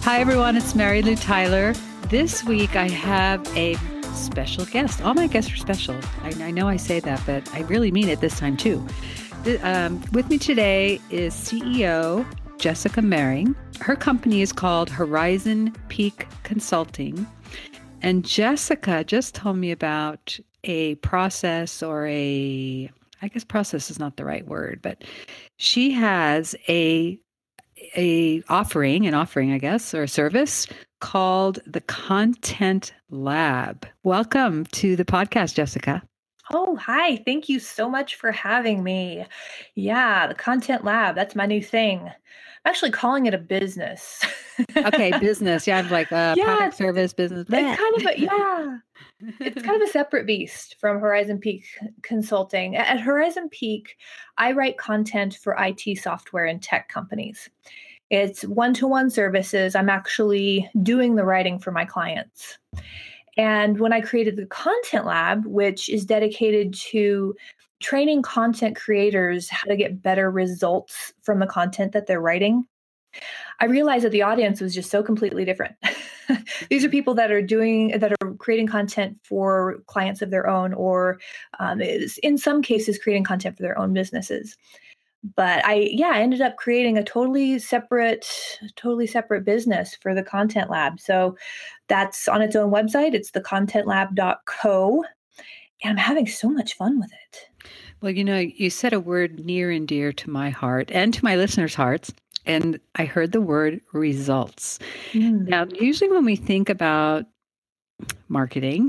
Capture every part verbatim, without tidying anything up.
Hi, everyone. It's Mary Lou Tyler. This week, I have a special guest. All my guests are special. I, I know I say that, but I really mean it this time, too. The, um, with me today is C E O Jessica Mehring. Her company is called Horizon Peak Consulting. And Jessica just told me about a process or a, I guess process is not the right word, but she has a a offering, an offering, I guess, or a service called the Content Lab. Welcome to the podcast, Jessica. Oh, hi. Thank you so much for having me. Yeah, the Content Lab, that's my new thing. I'm actually calling it a business. Okay, business. Yeah, I'm like a yeah, product service business. It's kind of a, yeah. It's kind of a separate beast from Horizon Peak Consulting. At Horizon Peak, I write content for I T software and tech companies. It's one-to-one services. I'm actually doing the writing for my clients. And when I created the Content Lab, which is dedicated to training content creators how to get better results from the content that they're writing, I realized that the audience was just so completely different. These are people that are doing, that are creating content for clients of their own, or um, is, in some cases, creating content for their own businesses. But I, yeah, I ended up creating a totally separate, totally separate business for the Content Lab. So that's on its own website. It's the content lab dot co. And I'm having so much fun with it. Well, you know, you said a word near and dear to my heart and to my listeners' hearts. And I heard the word results. Mm. Now, usually when we think about marketing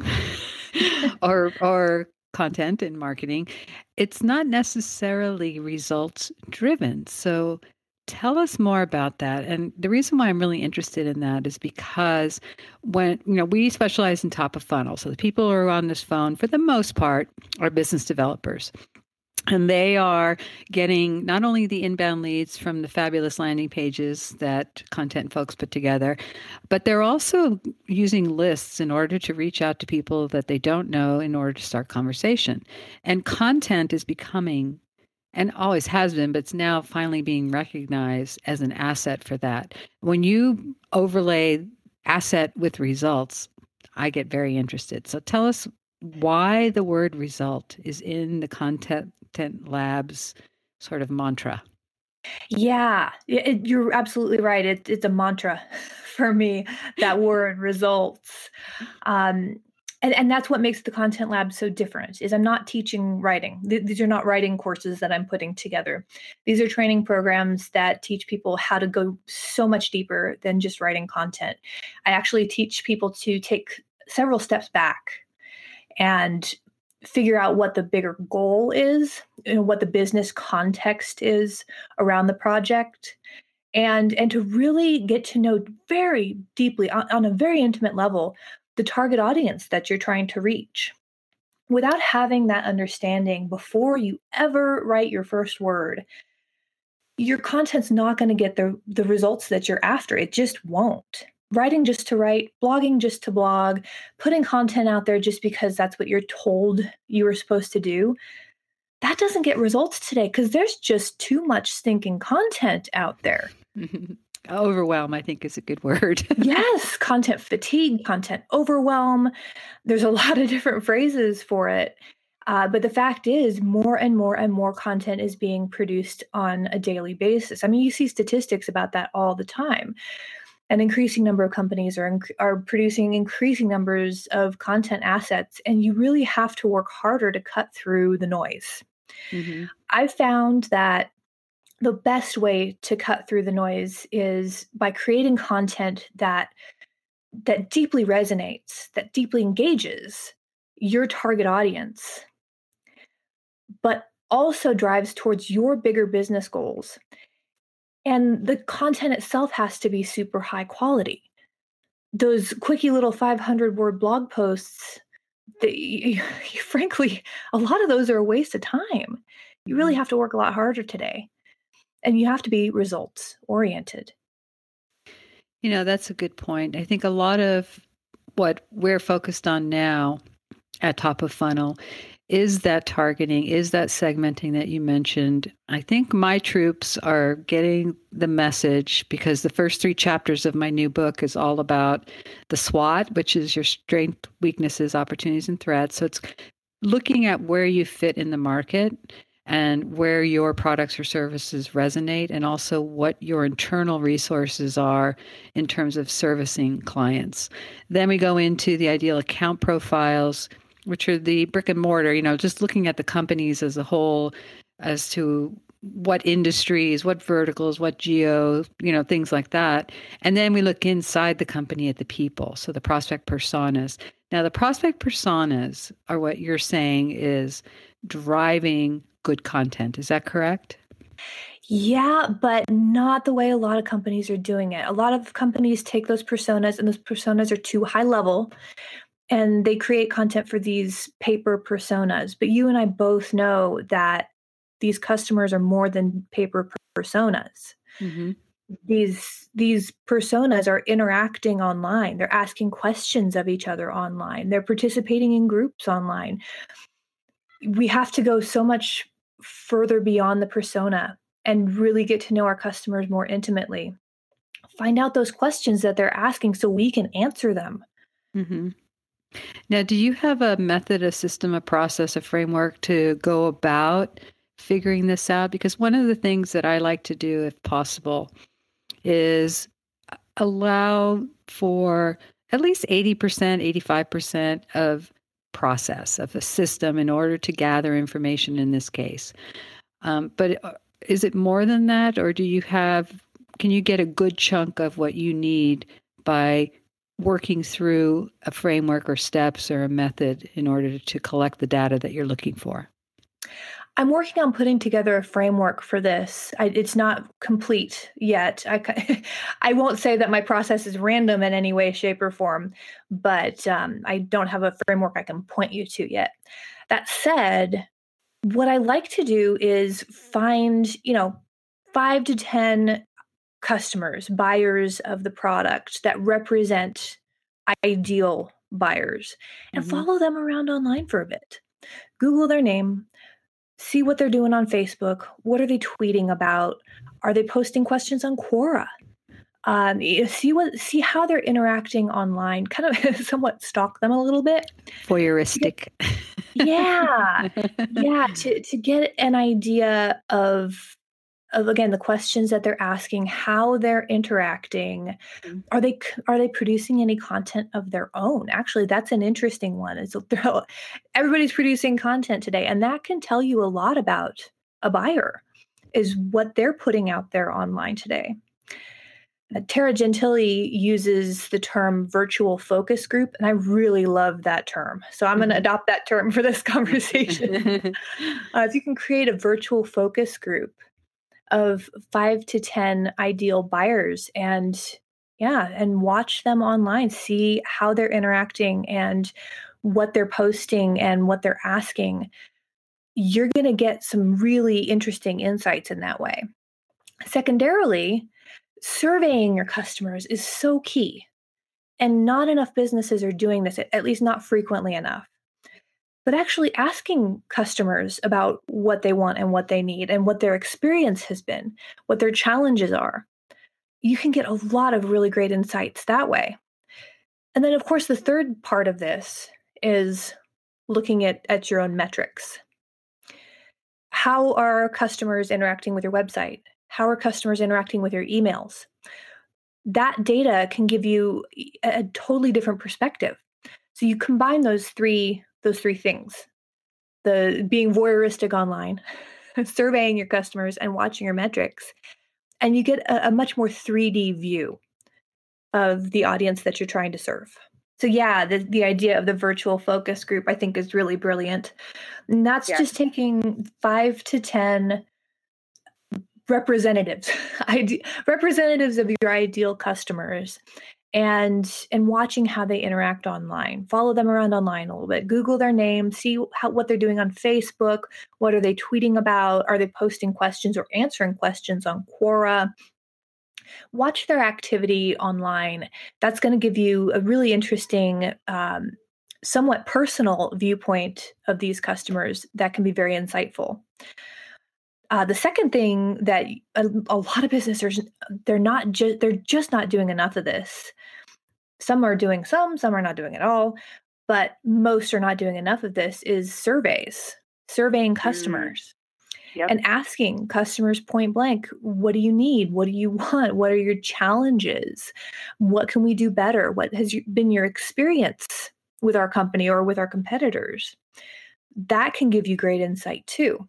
or or content and marketing, it's not necessarily results driven. So tell us more about that. And the reason why I'm really interested in that is because when, you know, we specialize in top of funnel. So the people who are on this phone, for the most part, are business developers. And they are getting not only the inbound leads from the fabulous landing pages that content folks put together, but they're also using lists in order to reach out to people that they don't know in order to start conversation. And content is becoming, and always has been, but it's now finally being recognized as an asset for that. When you overlay asset with results, I get very interested. So tell us why the word result is in the Content Lab's sort of mantra. Yeah, it, you're absolutely right. It, it's a mantra for me, that word results. Um, and, and that's what makes the Content Lab so different, is I'm not teaching writing. These are not writing courses that I'm putting together. These are training programs that teach people how to go so much deeper than just writing content. I actually teach people to take several steps back and figure out what the bigger goal is, you know, what the business context is around the project, and and to really get to know very deeply, on, on a very intimate level, the target audience that you're trying to reach. Without having that understanding before you ever write your first word, your content's not going to get the, the results that you're after. It just won't. Writing just to write, blogging just to blog, putting content out there just because that's what you're told you were supposed to do, that doesn't get results today because there's just too much stinking content out there. Overwhelm, I think, is a good word. Yes, content fatigue, content overwhelm. There's a lot of different phrases for it. Uh, but the fact is, more and more and more content is being produced on a daily basis. I mean, you see statistics about that all the time. An increasing number of companies are are producing increasing numbers of content assets, and you really have to work harder to cut through the noise. Mm-hmm. I've found that the best way to cut through the noise is by creating content that that deeply resonates, that deeply engages your target audience, but also drives towards your bigger business goals. And the content itself has to be super high quality. Those quickie little five hundred word blog posts, they, frankly, a lot of those are a waste of time. You really have to work a lot harder today. And you have to be results oriented. You know, that's a good point. I think a lot of what we're focused on now at Top of Funnel is that targeting, is that segmenting that you mentioned. I think my troops are getting the message, because the first three chapters of my new book is all about the SWOT, which is your strength, weaknesses, opportunities, and threats. So it's looking at where you fit in the market and where your products or services resonate, and also what your internal resources are in terms of servicing clients. Then we go into the ideal account profiles, which are the brick and mortar, you know, just looking at the companies as a whole as to what industries, what verticals, what geo, you know, things like that. And then we look inside the company at the people, so the prospect personas. Now, the prospect personas are what you're saying is driving good content. Is that correct? Yeah, but not the way a lot of companies are doing it. A lot of companies take those personas, and those personas are too high level, and they create content for these paper personas. But you and I both know that these customers are more than paper personas. Mm-hmm. These these personas are interacting online. They're asking questions of each other online. They're participating in groups online. We have to go so much further beyond the persona and really get to know our customers more intimately. Find out those questions that they're asking so we can answer them. Mm-hmm. Now, do you have a method, a system, a process, a framework to go about figuring this out? Because one of the things that I like to do, if possible, is allow for at least eighty percent, eighty-five percent of process of a system in order to gather information in this case. Um, but is it more than that, or do you have, can you get a good chunk of what you need by working through a framework or steps or a method in order to collect the data that you're looking for? I'm working on putting together a framework for this. I, it's not complete yet. I, I won't say that my process is random in any way, shape, or form, but um, I don't have a framework I can point you to yet. That said, what I like to do is find, you know, five to ten customers, buyers of the product that represent ideal buyers, and Mm-hmm. follow them around online for a bit. Google their name, see what they're doing on Facebook. What are they tweeting about? Are they posting questions on Quora? Um, see what, see how they're interacting online. Kind of somewhat stalk them a little bit. Voyeuristic. Yeah, yeah. To to get an idea of of again the questions that they're asking, how they're interacting. Mm-hmm. Are they are they producing any content of their own? Actually, that's an interesting one. It's everybody's producing content today, and that can tell you a lot about a buyer, is what they're putting out there online today. Uh, Tara Gentile uses the term virtual focus group, and I really love that term. So I'm going to adopt that term for this conversation. uh, if you can create a virtual focus group of five to ten ideal buyers, and yeah, and watch them online, see how they're interacting and what they're posting and what they're asking, you're going to get some really interesting insights in that way. Secondarily, surveying your customers is so key. And not enough businesses are doing this, at least not frequently enough. But actually asking customers about what they want and what they need and what their experience has been, what their challenges are, you can get a lot of really great insights that way. And then, of course, the third part of this is looking at, at your own metrics. How are customers interacting with your website? How are customers interacting with your emails? That data can give you a totally different perspective. So you combine those three those three things: the being voyeuristic online, surveying your customers, and watching your metrics, and you get a, a much more three D view of the audience that you're trying to serve. So yeah, the, the idea of the virtual focus group, I think, is really brilliant. And that's yeah. just taking five to ten representatives, ide- representatives of your ideal customers, and and watching how they interact online. Follow them around online a little bit. Google their name, see how, what they're doing on Facebook. What are they tweeting about? Are they posting questions or answering questions on Quora? Watch their activity online. That's going to give you a really interesting um, somewhat personal viewpoint of these customers that can be very insightful. Uh, the second thing that a, a lot of businesses, they're not just they're just not doing enough of this. Some are doing some, some are not doing it all, but most are not doing enough of this is surveys, surveying customers. Mm. Yep. And asking customers point blank, what do you need? What do you want? What are your challenges? What can we do better? What has been your experience with our company or with our competitors? That can give you great insight too.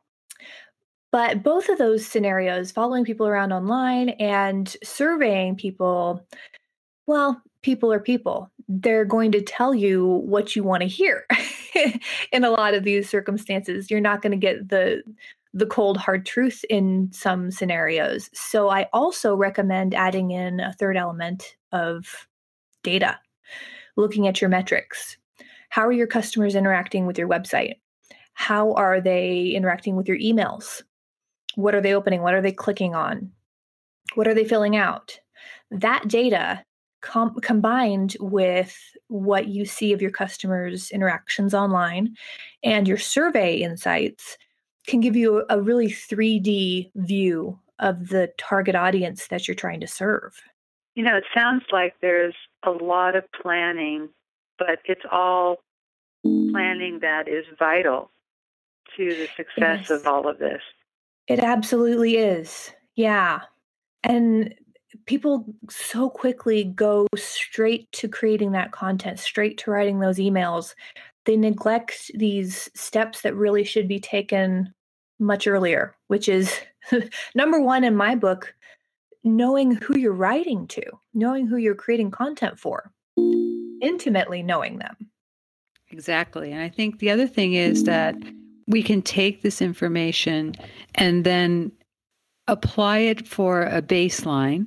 But both of those scenarios, following people around online and surveying people, well, people are people. They're going to tell you what you want to hear. In a lot of these circumstances, you're not going to get the the cold hard truth in some scenarios. So I also recommend adding in a third element of data, looking at your metrics. How are your customers interacting with your website? How are they interacting with your emails? What are they opening? What are they clicking on? What are they filling out? That data Com- combined with what you see of your customers' interactions online and your survey insights can give you a, a really three D view of the target audience that you're trying to serve. You know, it sounds like there's a lot of planning, but it's all planning that is vital to the success of all of this. It absolutely is. Yeah. And people so quickly go straight to creating that content, straight to writing those emails. They neglect these steps that really should be taken much earlier, which is number one in my book, knowing who you're writing to, knowing who you're creating content for, intimately knowing them. Exactly. And I think the other thing is that we can take this information and then apply it for a baseline.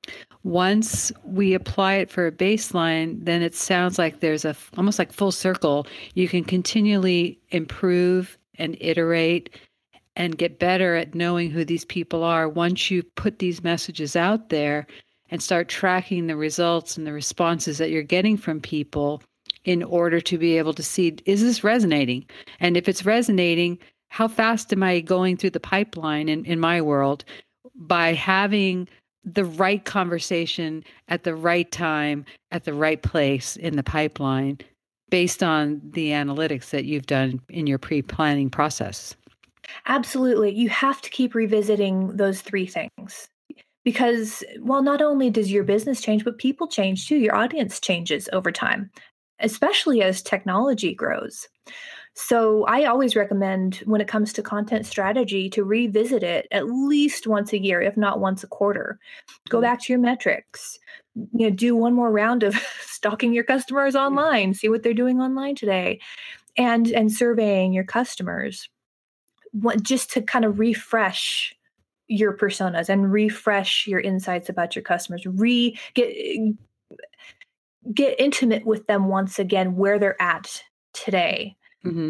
Once we apply it for a baseline, then it sounds like there's a almost like full circle. You can continually improve and iterate and get better at knowing who these people are once you put these messages out there and start tracking the results and the responses that you're getting from people in order to be able to see, is this resonating? And if it's resonating, how fast am I going through the pipeline in, in my world by having the right conversation at the right time, at the right place in the pipeline, based on the analytics that you've done in your pre-planning process? Absolutely. You have to keep revisiting those three things. Because, well, not only does your business change, but people change too. Your audience changes over time, especially as technology grows. So I always recommend, when it comes to content strategy, to revisit it at least once a year, if not once a quarter. Go back to your metrics. You know, do one more round of stalking your customers online, see what they're doing online today, and and surveying your customers, what, just to kind of refresh your personas and refresh your insights about your customers. Re get get intimate with them once again, where they're at today. Mm-hmm.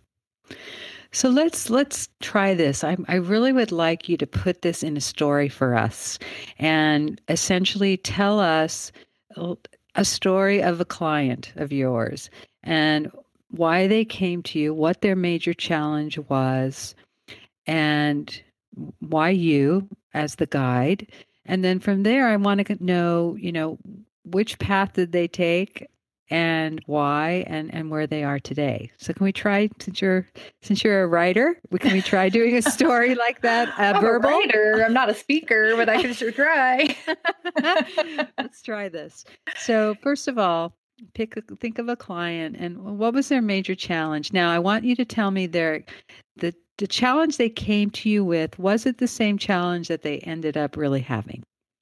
So let's let's try this. I, I really would like you to put this in a story for us and essentially tell us a story of a client of yours and why they came to you, what their major challenge was, and why you as the guide. And then from there, I want to know, you know, which path did they take and why, and, and where they are today. So can we try, since you're since you're a writer, can we try doing a story like that? Uh, I'm verbal? a writer. I'm not a speaker, but I can sure try. Let's try this. So first of all, pick a, think of a client and what was their major challenge. Now I want you to tell me their the the challenge they came to you with. Was it the same challenge that they ended up really having?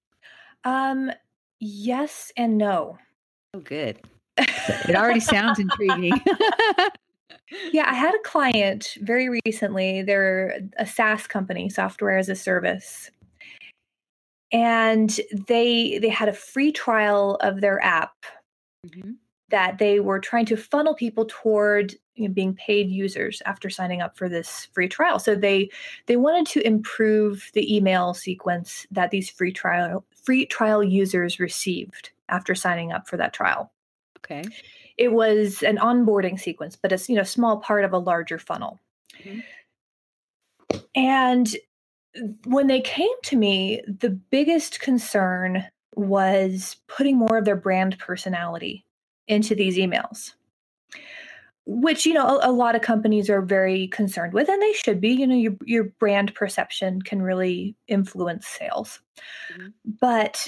Um, yes and no. Oh, good. It already sounds intriguing. Yeah, I had a client very recently. They're a SaaS company, software as a service. And they they had a free trial of their app mm-hmm. that they were trying to funnel people toward, you know, being paid users after signing up for this free trial. So they they wanted to improve the email sequence that these free trial free trial users received after signing up for that trial. Okay. it was an onboarding sequence, but it's, you know, small part of a larger funnel. Mm-hmm. And when they came to me, the biggest concern was putting more of their brand personality into these emails, which, you know, a, a lot of companies are very concerned with, and they should be. You know, your your brand perception can really influence sales. Mm-hmm. But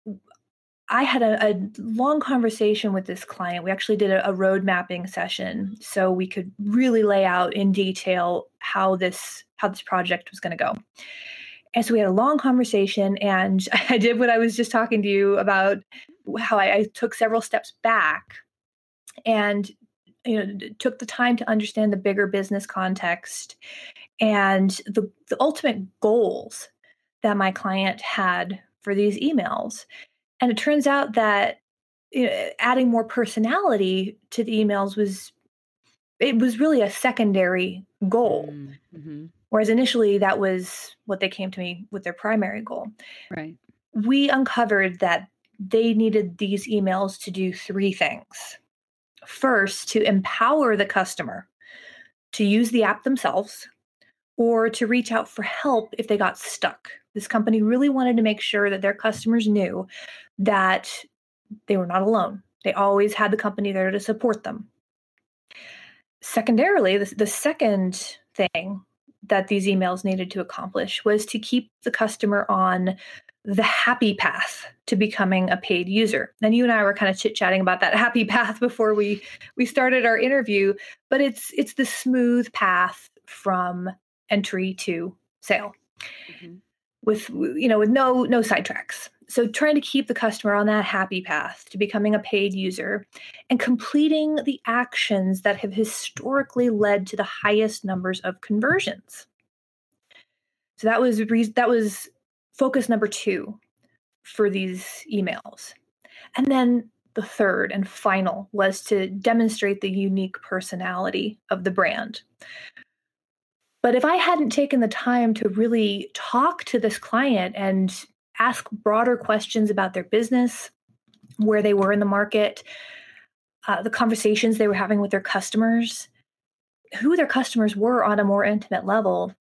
I had a, a long conversation with this client. We actually did a, a road mapping session so we could really lay out in detail how this how this project was going to go. And so we had a long conversation, and I did what I was just talking to you about, how I, I took several steps back and, you know, took the time to understand the bigger business context and the, the ultimate goals that my client had for these emails. And it turns out that, you know, adding more personality to the emails was, it was really a secondary goal. Mm-hmm. Whereas initially that was what they came to me with their primary goal. Right. We uncovered that they needed these emails to do three things. First, to empower the customer to use the app themselves or to reach out for help if they got stuck. This company really wanted to make sure that their customers knew that they were not alone. They always had the company there to support them. Secondarily, the, the second thing that these emails needed to accomplish was to keep the customer on the happy path to becoming a paid user. And you and I were kind of chit-chatting about that happy path before we we started our interview, but it's it's the smooth path from entry to sale. Mm-hmm. With, you know, with no no sidetracks. So trying to keep the customer on that happy path to becoming a paid user and completing the actions that have historically led to the highest numbers of conversions. So that was that was focus number two for these emails. And then the third and final was to demonstrate the unique personality of the brand. But if I hadn't taken the time to really talk to this client and ask broader questions about their business, where they were in the market, uh, the conversations they were having with their customers, who their customers were on a more intimate level,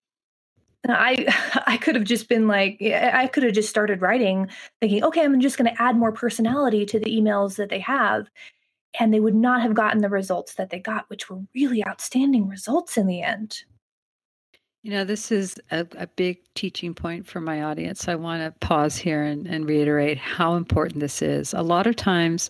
I I could have just been like, I could have just started writing thinking, okay, I'm just going to add more personality to the emails that they have. And they would not have gotten the results that they got, which were really outstanding results in the end. You know, this is a, a big teaching point for my audience. I want to pause here and, and reiterate how important this is. A lot of times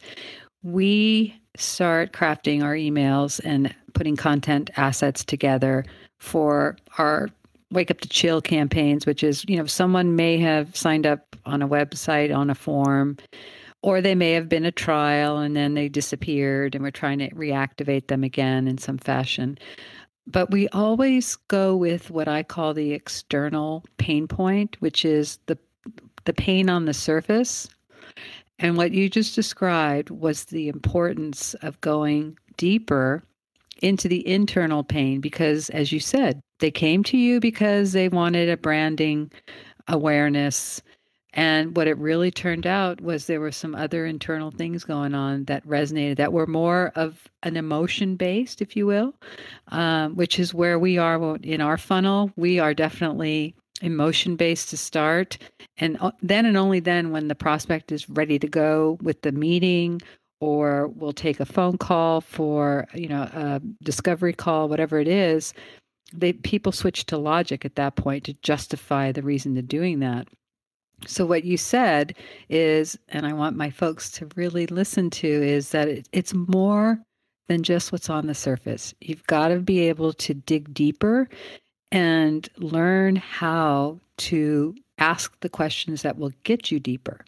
we start crafting our emails and putting content assets together for our Wake Up to Chill campaigns, which is, you know, someone may have signed up on a website on a form, or they may have been a trial and then they disappeared and we're trying to reactivate them again in some fashion. But we always go with what I call the external pain point, which is the the pain on the surface. And what you just described was the importance of going deeper into the internal pain, because, as you said, they came to you because they wanted a branding awareness. And what it really turned out was there were some other internal things going on that resonated, that were more of an emotion based, if you will, um, which is where we are in our funnel. We are definitely emotion based to start. And then and only then, when the prospect is ready to go with the meeting, or we'll take a phone call for, you know, a discovery call, whatever it is, they people switch to logic at that point to justify the reason to doing that. So what you said is, and I want my folks to really listen to, is that it, it's more than just what's on the surface. You've got to be able to dig deeper and learn how to ask the questions that will get you deeper.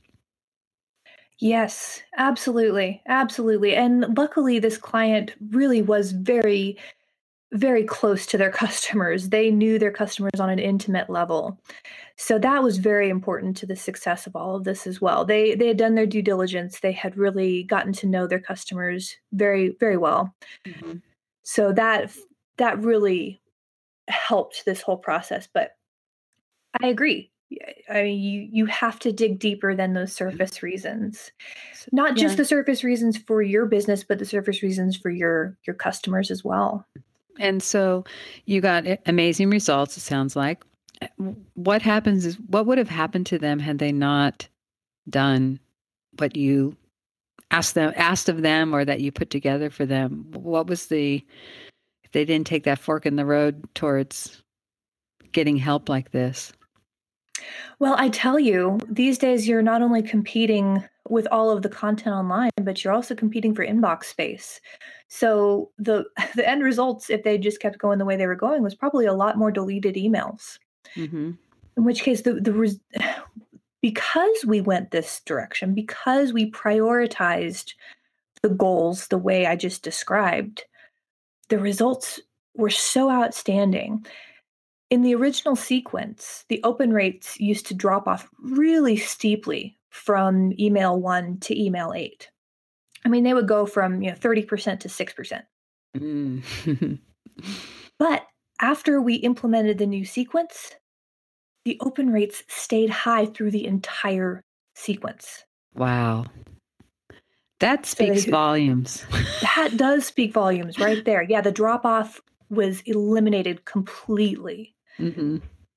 Yes, absolutely. Absolutely. And luckily, this client really was very, very close to their customers. They knew their customers on an intimate level. So that was very important to the success of all of this as well. They they had done their due diligence. They had really gotten to know their customers very, very well. Mm-hmm. So that that really helped this whole process. But I agree. I mean, you you have to dig deeper than those surface reasons. Not just yeah. the surface reasons for your business, but the surface reasons for your your customers as well. And so you got amazing results, it sounds like. What happens is, what would have happened to them had they not done what you asked them, asked of them, or that you put together for them? What was the, if they didn't take that fork in the road towards getting help like this? Well, I tell you, these days you're not only competing with all of the content online, but you're also competing for inbox space. So the the end results, if they just kept going the way they were going, was probably a lot more deleted emails. Mm-hmm. In which case, the the res- because we went this direction, because we prioritized the goals the way I just described, the results were so outstanding. In the original sequence, the open rates used to drop off really steeply from email one to email eight. I mean, they would go from, you know, thirty percent to six percent. Mm. But after we implemented the new sequence, the open rates stayed high through the entire sequence. Wow. That speaks so they, volumes. That does speak volumes right there. Yeah, the drop off was eliminated completely. Mm-hmm.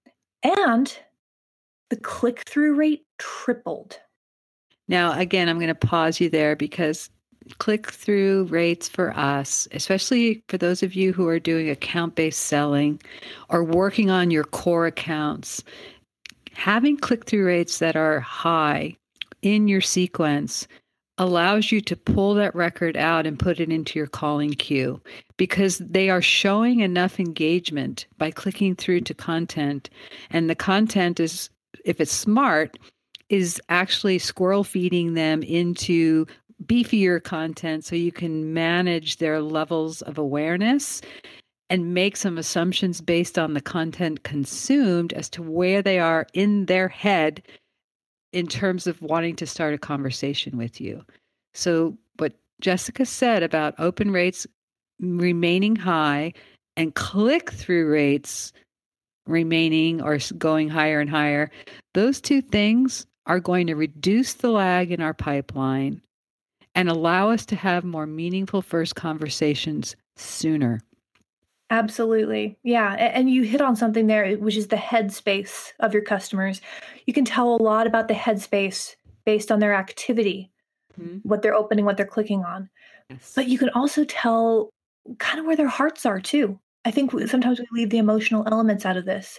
And the click-through rate tripled. Now, again, I'm going to pause you there because click-through rates for us, especially for those of you who are doing account-based selling or working on your core accounts, having click-through rates that are high in your sequence allows you to pull that record out and put it into your calling queue because they are showing enough engagement by clicking through to content. And the content is, if it's smart, is actually squirrel feeding them into beefier content so you can manage their levels of awareness and make some assumptions based on the content consumed as to where they are in their head in terms of wanting to start a conversation with you. So what Jessica said about open rates remaining high and click-through rates remaining or going higher and higher, those two things are going to reduce the lag in our pipeline and allow us to have more meaningful first conversations sooner. Absolutely. Yeah. And you hit on something there, which is the headspace of your customers. You can tell a lot about the headspace based on their activity, mm-hmm. what they're opening, what they're clicking on. Yes. But you can also tell kind of where their hearts are too. I think sometimes we leave the emotional elements out of this.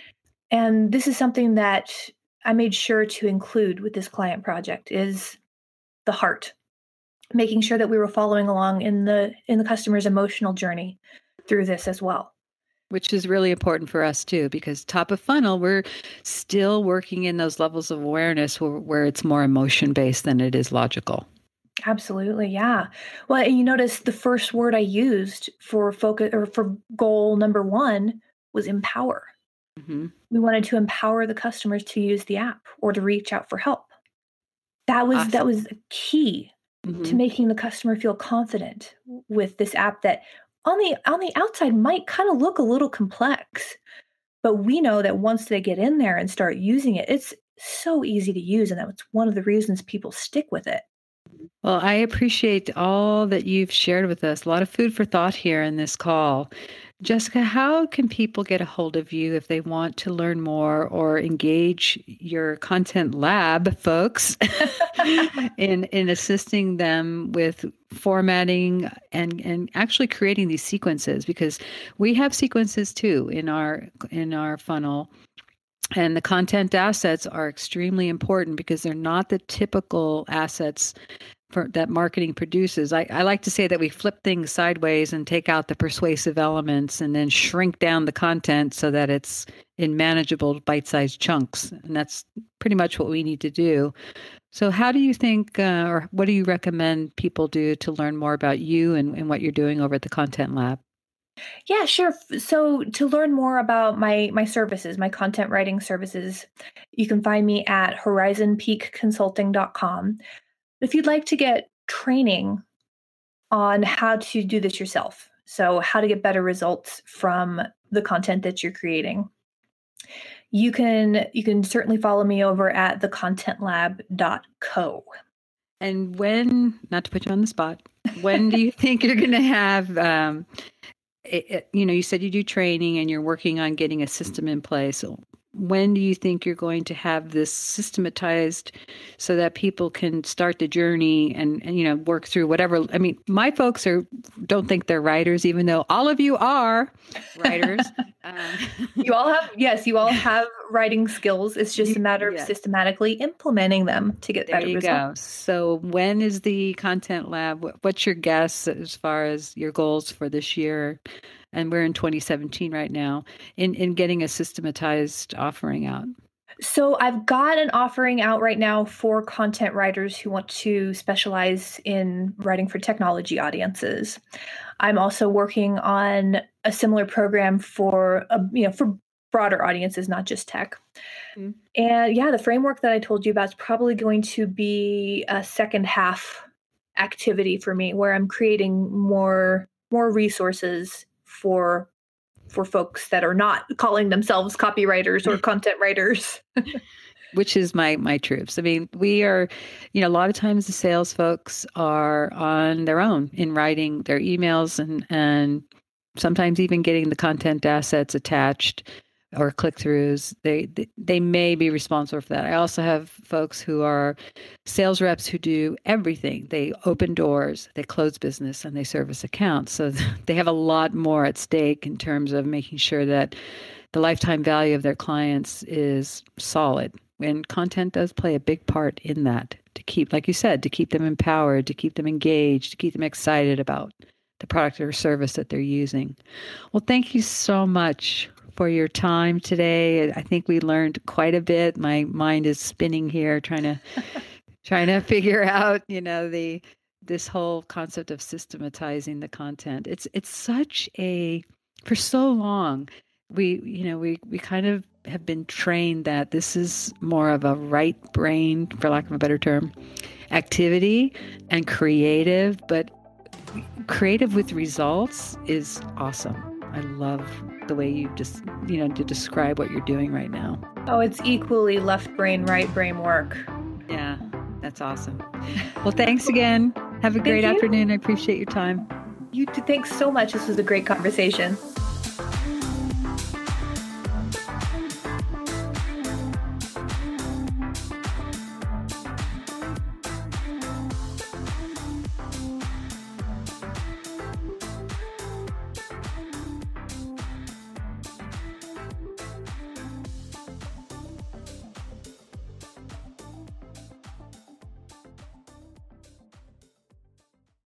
And this is something that I made sure to include with this client project is the heart, making sure that we were following along in the in the customer's emotional journey through this as well. Which is really important for us too, because top of funnel, we're still working in those levels of awareness where, where it's more emotion based than it is logical. Absolutely. Yeah. Well, and you notice the first word I used for focus or for goal number one was empower. Mm-hmm. We wanted to empower the customers to use the app or to reach out for help. That was, awesome. That was a key mm-hmm. to making the customer feel confident with this app that on the on the outside might kind of look a little complex, but we know that once they get in there and start using it, it's so easy to use, and that's one of the reasons people stick with it. Well, I appreciate all that you've shared with us. A lot of food for thought here in this call. Jessica, how can people get a hold of you if they want to learn more or engage your content lab folks in in assisting them with formatting and, and actually creating these sequences? Because we have sequences too in our in our funnel. And the content assets are extremely important because they're not the typical assets for, that marketing produces. I, I like to say that we flip things sideways and take out the persuasive elements and then shrink down the content so that it's in manageable bite-sized chunks. And that's pretty much what we need to do. So how do you think, uh, or what do you recommend people do to learn more about you and, and what you're doing over at the Content Lab? Yeah, sure. So to learn more about my my services, my content writing services, you can find me at horizon peak consulting dot com. If you'd like to get training on how to do this yourself, so how to get better results from the content that you're creating, you can you can certainly follow me over at the content lab dot co. And when, not to put you on the spot, when do you think you're going to have, um, it, it, you know, you said you do training and you're working on getting a system in place. So when do you think you're going to have this systematized so that people can start the journey and, and, you know, work through whatever? I mean, my folks are don't think they're writers, even though all of you are writers. um, you all have, yes, you all have writing skills. It's just a matter of yes. systematically implementing them to get there better you results. Go. So when is the Content Lab? What's your guess as far as your goals for this year? And we're in twenty seventeen right now in, in getting a systematized offering out. So I've got an offering out right now for content writers who want to specialize in writing for technology audiences. I'm also working on a similar program for, a, you know, for broader audiences, not just tech. Mm-hmm. And yeah, the framework that I told you about is probably going to be a second half activity for me where I'm creating more, more resources for for folks that are not calling themselves copywriters or content writers. Which is my my troops. I mean, we are, you know, a lot of times the sales folks are on their own in writing their emails and and sometimes even getting the content assets attached or click-throughs. They, they they may be responsible for that. I also have folks who are sales reps who do everything. They open doors, they close business, and they service accounts. So they have a lot more at stake in terms of making sure that the lifetime value of their clients is solid. And content does play a big part in that to keep, like you said, to keep them empowered, to keep them engaged, to keep them excited about the product or service that they're using. Well, thank you so much for your time today. I think we learned quite a bit. My mind is spinning here, trying to trying to figure out, you know, the this whole concept of systematizing the content. It's it's such a for so long we you know we we kind of have been trained that this is more of a right brain, for lack of a better term, activity and creative, but creative with results is awesome. I love the way you just, you know, to describe what you're doing right now. Oh, it's equally left brain, right brain work. Yeah, that's awesome. Well, thanks again. Have a great afternoon. I appreciate your time. You too. Thanks so much. This was a great conversation.